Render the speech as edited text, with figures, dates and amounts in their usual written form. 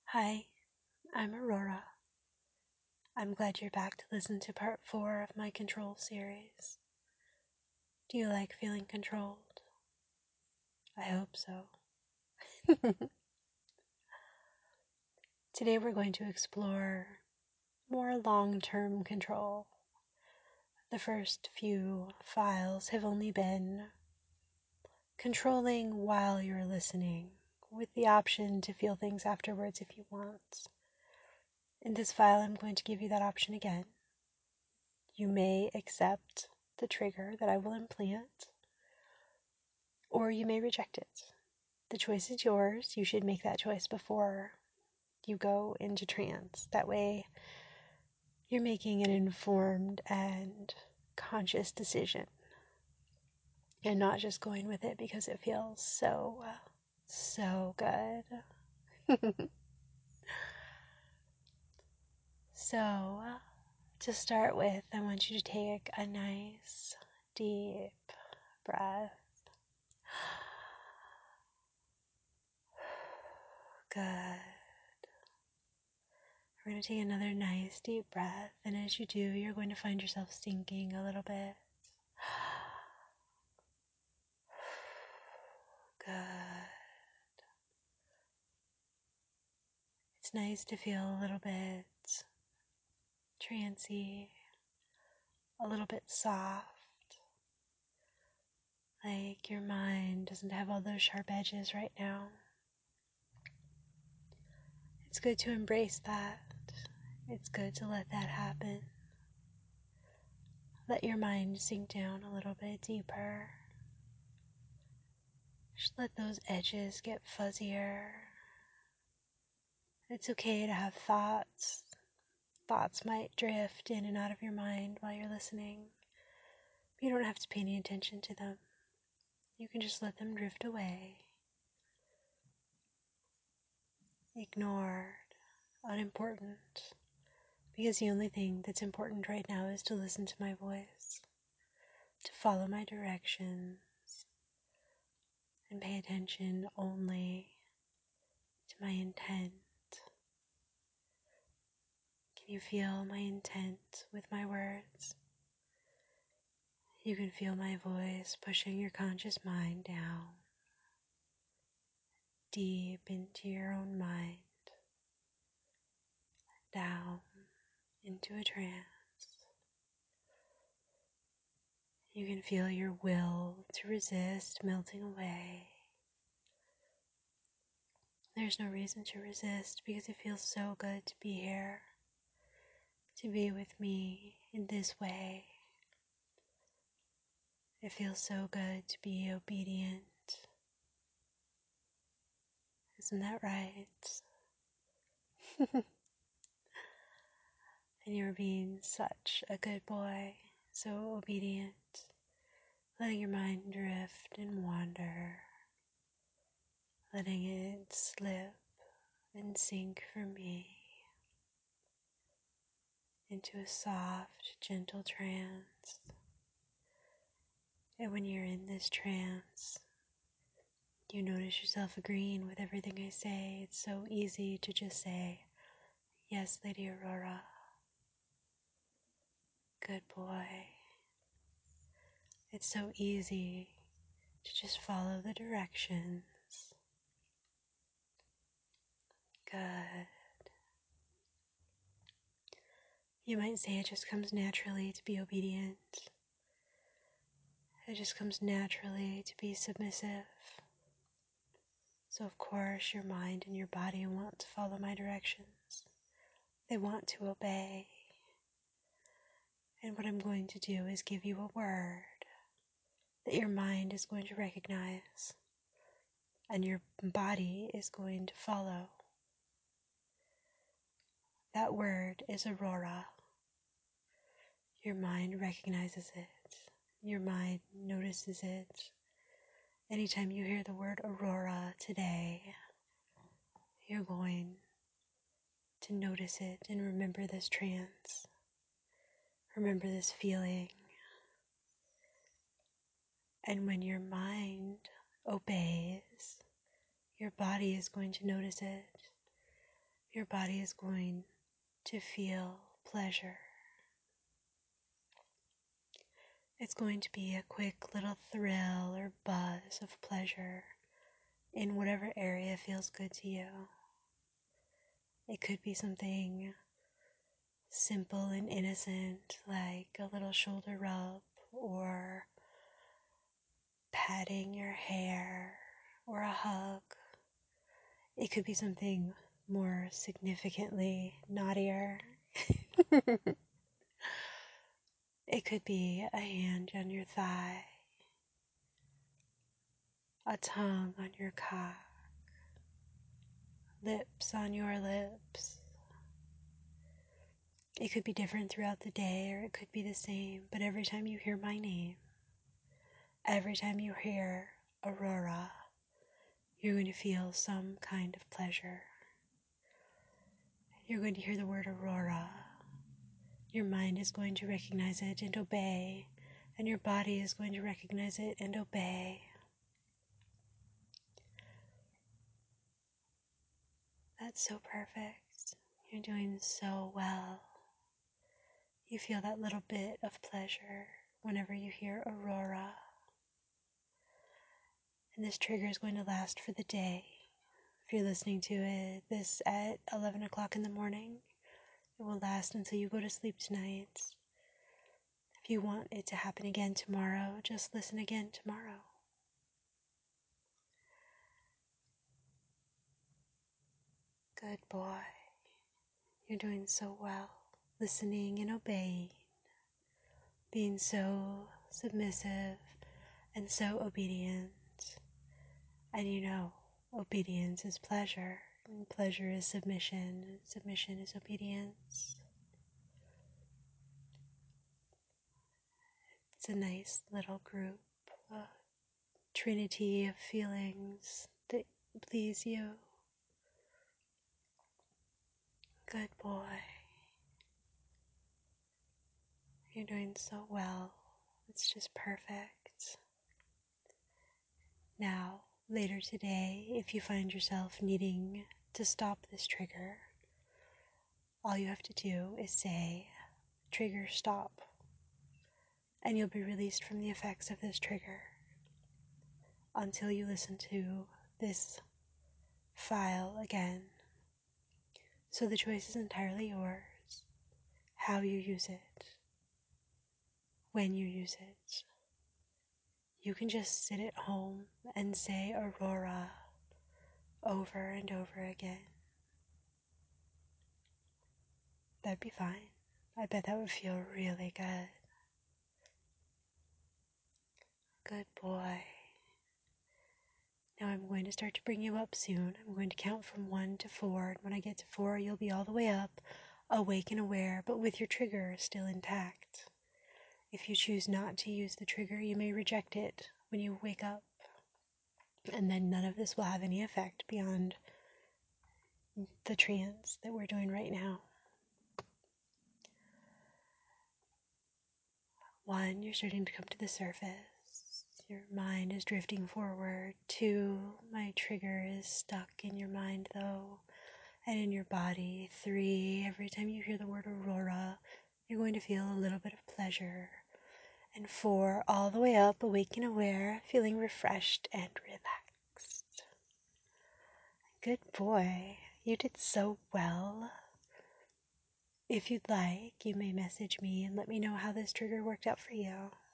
Hi, I'm Aurora. I'm glad you're back to listen to part 4 of my control series. Do you like feeling controlled? I hope so. Today we're going to explore more long-term control. The first few files have only been controlling while you're listening, with the option to feel things afterwards if you want. In this file, I'm going to give you that option again. You may accept the trigger that I will implant, or you may reject it. The choice is yours. You should make that choice before you go into trance. That way, you're making an informed and conscious decision and not just going with it because it feels so good. So, to start with, I want you to take a nice, deep breath. Good. We're going to take another nice deep breath, and as you do, you're going to find yourself sinking a little bit. Good. It's nice to feel a little bit trancy, a little bit soft, like your mind doesn't have all those sharp edges right now. It's good to embrace that. It's good to let that happen. Let your mind sink down a little bit deeper. Just let those edges get fuzzier. It's okay to have thoughts. Thoughts might drift in and out of your mind while you're listening. You don't have to pay any attention to them. You can just let them drift away. Ignored, unimportant, because the only thing that's important right now is to listen to my voice, to follow my directions, and pay attention only to my intent. Can you feel my intent with my words? You can feel my voice pushing your conscious mind down, deep into your own mind, down into a trance. You can feel your will to resist melting away. There's no reason to resist because it feels so good to be here, to be with me in this way. It feels so good to be obedient. Isn't that right? And you're being such a good boy, so obedient, letting your mind drift and wander, letting it slip and sink for me into a soft, gentle trance. And when you're in this trance, you notice yourself agreeing with everything I say. It's so easy to just say, "Yes, Lady Aurora. Good boy." It's so easy to just follow the directions. Good. You might say it just comes naturally to be obedient. It just comes naturally to be submissive. So of course your mind and your body want to follow my directions. They want to obey. And what I'm going to do is give you a word that your mind is going to recognize and your body is going to follow. That word is Aurora. Your mind recognizes it. Your mind notices it. Anytime you hear the word Aurora today, you're going to notice it and remember this trance. Remember this feeling. And when your mind obeys, your body is going to notice it. your body is going to feel pleasure. It's going to be a quick little thrill or buzz of pleasure in whatever area feels good to you. It could be something simple and innocent, like a little shoulder rub or patting your hair or a hug. It could be something more significantly naughtier. It could be a hand on your thigh, a tongue on your cock, lips on your lips. It could be different throughout the day, or it could be the same, but every time you hear my name, every time you hear Aurora, you're going to feel some kind of pleasure. You're going to hear the word Aurora. Your mind is going to recognize it and obey, and your body is going to recognize it and obey. That's so perfect. You're doing so well. You feel that little bit of pleasure whenever you hear Aurora. And this trigger is going to last for the day. If you're listening to this at 11 o'clock in the morning, it will last until you go to sleep tonight. If you want it to happen again tomorrow, just listen again tomorrow. Good boy. You're doing so well. Listening and obeying. Being so submissive and so obedient. And you know, obedience is pleasure, and pleasure is submission, and submission is obedience. It's a nice little group, a trinity of feelings that please you. Good boy. You're doing so well. It's just perfect. Now, later today, if you find yourself needing to stop this trigger, all you have to do is say, "Trigger stop," and you'll be released from the effects of this trigger until you listen to this file again. So the choice is entirely yours, how you use it, when you use it. You can just sit at home and say Aurora over and over again. That'd be fine. I bet that would feel really good. Good boy. Now I'm going to start to bring you up soon. I'm going to count from 1 to 4, and when I get to 4, you'll be all the way up, awake and aware, but with your trigger still intact. If you choose not to use the trigger, you may reject it when you wake up, and then none of this will have any effect beyond the trance that we're doing right now. 1, you're starting to come to the surface. Your mind is drifting forward. 2, my trigger is stuck in your mind though, and in your body. 3, every time you hear the word Aurora, you're going to feel a little bit of pleasure. And 4, all the way up, awake and aware, feeling refreshed and relaxed. Good boy. You did so well. If you'd like, you may message me and let me know how this trigger worked out for you.